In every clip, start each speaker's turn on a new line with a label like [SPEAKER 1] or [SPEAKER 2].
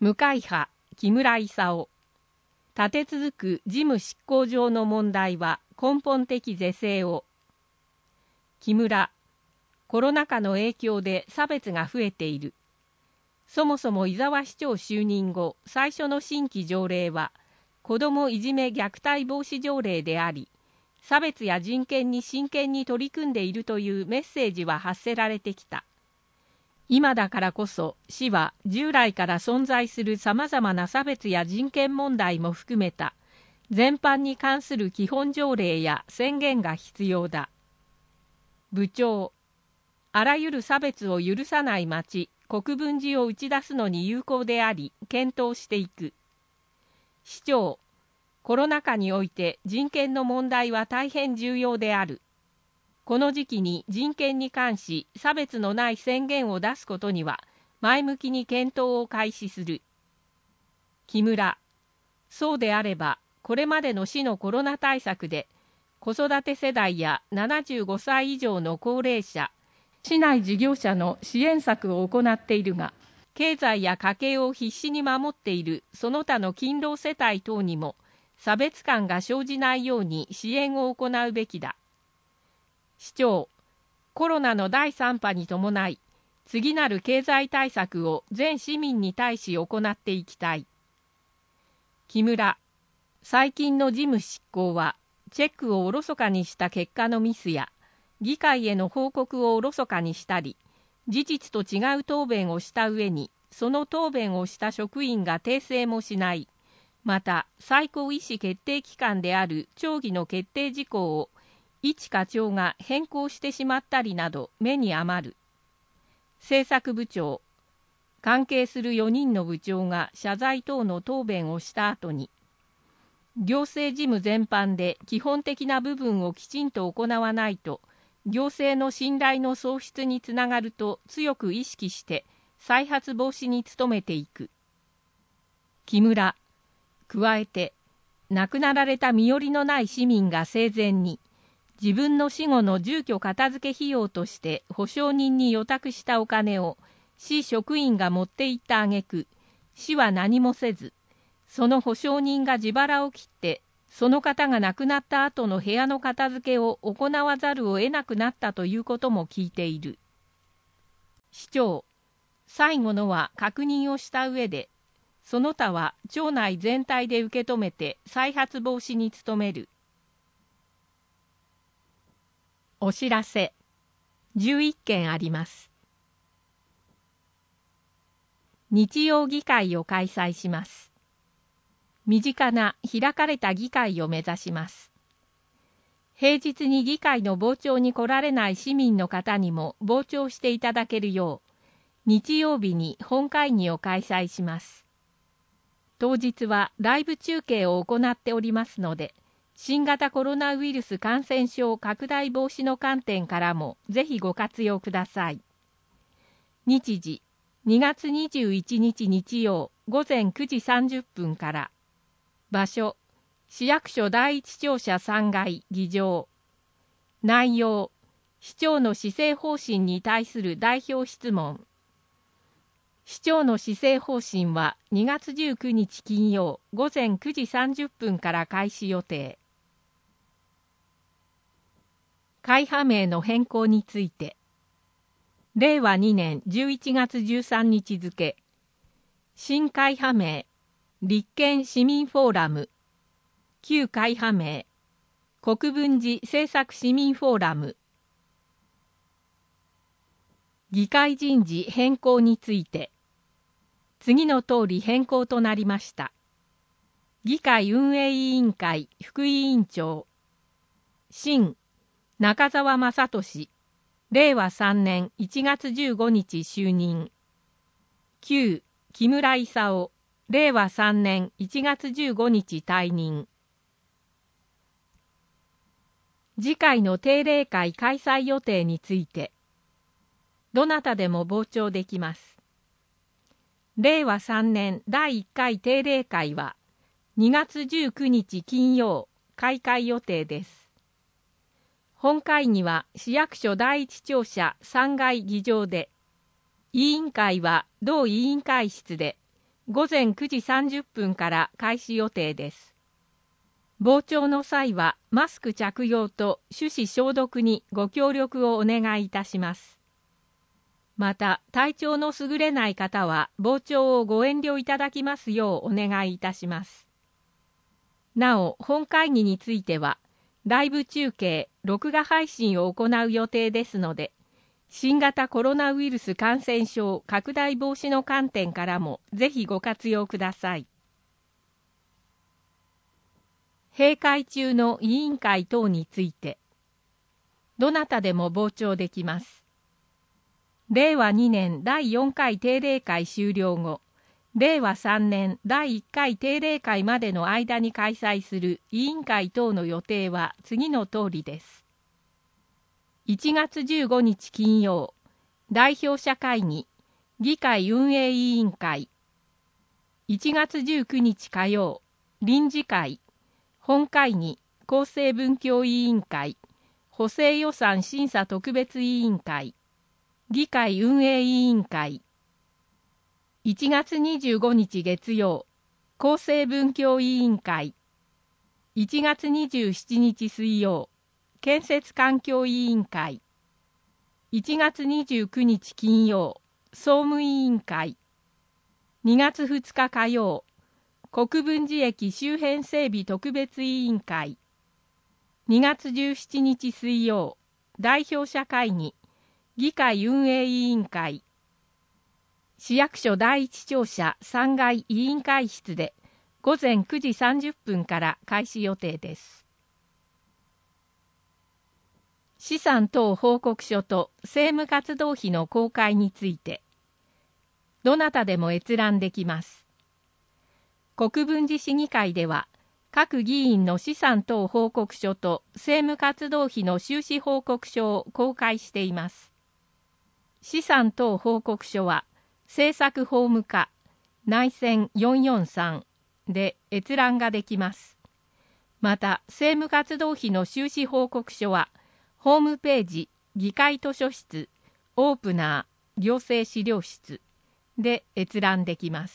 [SPEAKER 1] 無会派木村勲。立て続く事務執行上の問題は根本的是正を。木村。コロナ禍の影響で差別が増えている。そもそも伊沢市長就任後最初の新規条例は子どもいじめ虐待防止条例であり、差別や人権に真剣に取り組んでいるというメッセージは発せられてきた。今だからこそ市は従来から存在するさまざまな差別や人権問題も含めた全般に関する基本条例や宣言が必要だ。部長。あらゆる差別を許さない町、国分寺を打ち出すのに有効であり、検討していく。市長。コロナ禍において人権の問題は大変重要である。この時期に人権に関し差別のない宣言を出すことには前向きに検討を開始する。木村。そうであればこれまでの市のコロナ対策で子育て世代や75歳以上の高齢者、市内事業者の支援策を行っているが、経済や家計を必死に守っているその他の勤労世帯等にも差別感が生じないように支援を行うべきだ。市長。コロナの第3波に伴い、次なる経済対策を全市民に対し行っていきたい。木村。最近の事務執行は、チェックをおろそかにした結果のミスや、議会への報告をおろそかにしたり、事実と違う答弁をした上に、その答弁をした職員が訂正もしない。また、最高意思決定機関である町議の決定事項を、一課長が変更してしまったりなど目に余る。政策部長。関係する4人の部長が謝罪等の答弁をした後に、行政事務全般で基本的な部分をきちんと行わないと、行政の信頼の喪失につながると強く意識して再発防止に努めていく。木村。加えて、亡くなられた身寄りのない市民が生前に、自分の死後の住居片付け費用として保証人に予託したお金を市職員が持って行った挙句、市は何もせず、その保証人が自腹を切ってその方が亡くなった後の部屋の片付けを行わざるを得なくなったということも聞いている。市長。最後のは確認をした上で、その他は町内全体で受け止めて再発防止に努める。お知らせ。11件あります。日曜議会を開催します。身近な開かれた議会を目指します。平日に議会の傍聴に来られない市民の方にも傍聴していただけるよう、日曜日に本会議を開催します。当日はライブ中継を行っておりますので、新型コロナウイルス感染症拡大防止の観点からもぜひご活用ください。日時、2月21日日曜午前9時30分から。場所、市役所第一庁舎3階議場。内容、市長の施政方針に対する代表質問。市長の施政方針は2月19日金曜午前9時30分から開始予定。会派名の変更について、令和2年11月13日付、新会派名、立憲市民フォーラム、旧会派名、国分寺政策市民フォーラム。議会人事変更について、次の通り変更となりました。議会運営委員会副委員長、新中澤正俊、令和3年1月15日就任。旧木村勲、令和3年1月15日退任。次回の定例会開催予定について、どなたでも傍聴できます。令和3年第1回定例会は2月19日金曜開会予定です。本会議は市役所第一庁舎3階議場で、委員会は同委員会室で午前9時30分から開始予定です。傍聴の際はマスク着用と手指消毒にご協力をお願いいたします。また、体調の優れない方は傍聴をご遠慮いただきますようお願いいたします。なお、本会議については、ライブ中継、録画配信を行う予定ですので、新型コロナウイルス感染症拡大防止の観点からもぜひご活用ください。閉会中の委員会等について、どなたでも傍聴できます。令和2年第4回定例会終了後、令和3年第1回定例会までの間に開催する委員会等の予定は次の通りです。1月15日金曜、代表者会議、議会運営委員会。1月19日火曜、臨時会、本会議、厚生文教委員会、補正予算審査特別委員会、議会運営委員会。1月25日月曜、厚生文教委員会。1月27日水曜、建設環境委員会。1月29日金曜、総務委員会。2月2日火曜、国分寺駅周辺整備特別委員会。2月17日水曜、代表者会議、議会運営委員会。市役所第一庁舎3階委員会室で午前9時30分から開始予定です。資産等報告書と政務活動費の公開について、どなたでも閲覧できます。国分寺市議会では、各議員の資産等報告書と政務活動費の収支報告書を公開しています。資産等報告書は、政策法務課内線443で閲覧ができます。また、政務活動費の収支報告書は、ホームページ、議会図書室、オープナー、行政資料室で閲覧できます。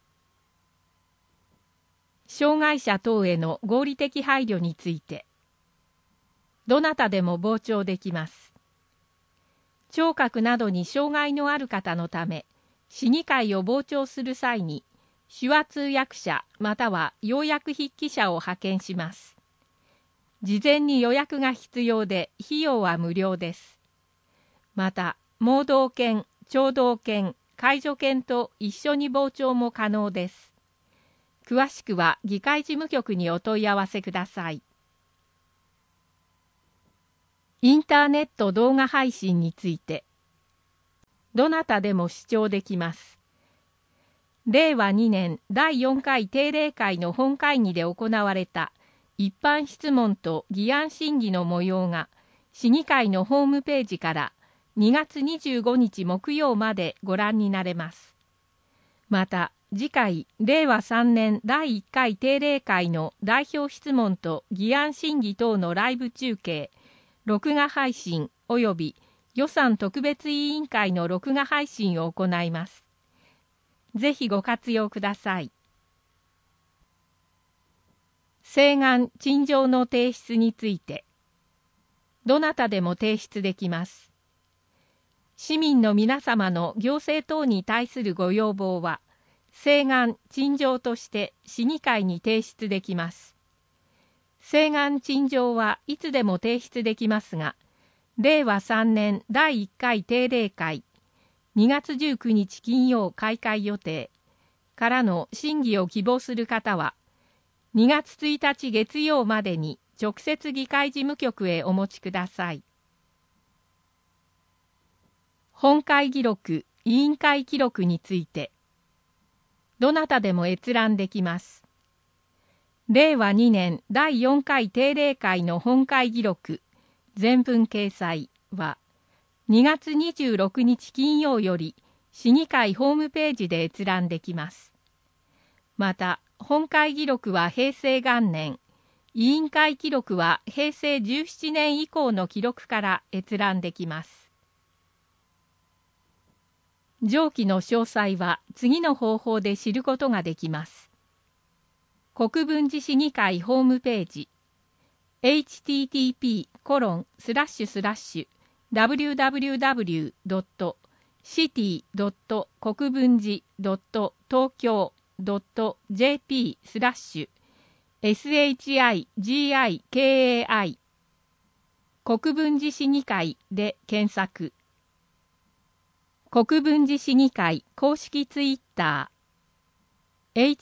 [SPEAKER 1] 障害者等への合理的配慮について、どなたでも傍聴できます。聴覚などに障害のある方のため、市議会を傍聴する際に、手話通訳者または要約筆記者を派遣します。事前に予約が必要で、費用は無料です。また、盲導犬、聴導犬、介助犬と一緒に傍聴も可能です。詳しくは議会事務局にお問い合わせください。インターネット動画配信について、どなたでも視聴できます。令和2年第4回定例会の本会議で行われた一般質問と議案審議の模様が、市議会のホームページから2月25日木曜までご覧になれます。また、次回、令和3年第1回定例会の代表質問と議案審議等のライブ中継、録画配信及び予算特別委員会の録画配信を行います。ぜひご活用ください。請願・陳情の提出について、どなたでも提出できます。市民の皆様の行政等に対するご要望は、請願・陳情として市議会に提出できます。請願・陳情はいつでも提出できますが、令和3年第1回定例会、2月19日金曜開会予定からの審議を希望する方は、2月1日月曜までに直接議会事務局へお持ちください。本会議録・委員会記録について、どなたでも閲覧できます。令和2年第4回定例会の本会議録、全文掲載は、2月26日金曜より市議会ホームページで閲覧できます。また、本会議録は平成元年、委員会記録は平成17年以降の記録から閲覧できます。 上記の詳細は次の方法で知ることができます。国分寺市議会ホームページ http://www.city. 国分寺 .tokyo.jp/shigikai 国分寺市議会で検索。国分寺市議会公式ツイッター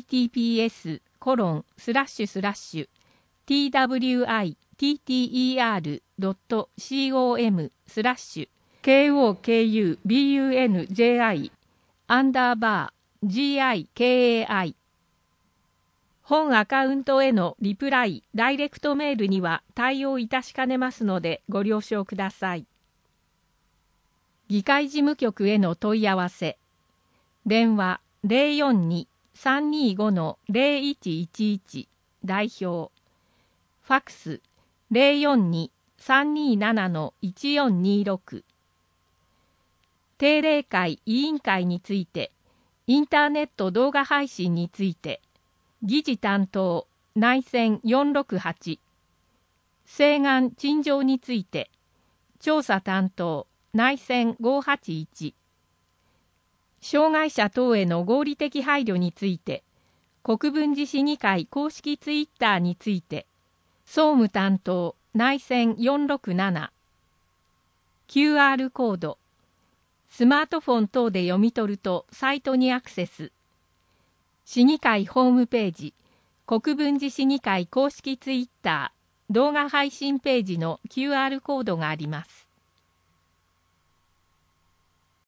[SPEAKER 1] https://twiter.com/kokubunji_gikai 本アカウントへのリプライ・ダイレクトメールには対応いたしかねますのでご了承ください。議会事務局への問い合わせ。電話 042-325-0111 代表。ファクス 042-327-1426。定例会委員会について、インターネット動画配信について、議事担当内選468。請願陳情について、調査担当内選581。障害者等への合理的配慮について、国分寺市議会公式ツイッターについて、総務担当内選467。QR コード。スマートフォン等で読み取るとサイトにアクセス。市議会ホームページ、国分寺市議会公式ツイッター、動画配信ページの QR コードがあります。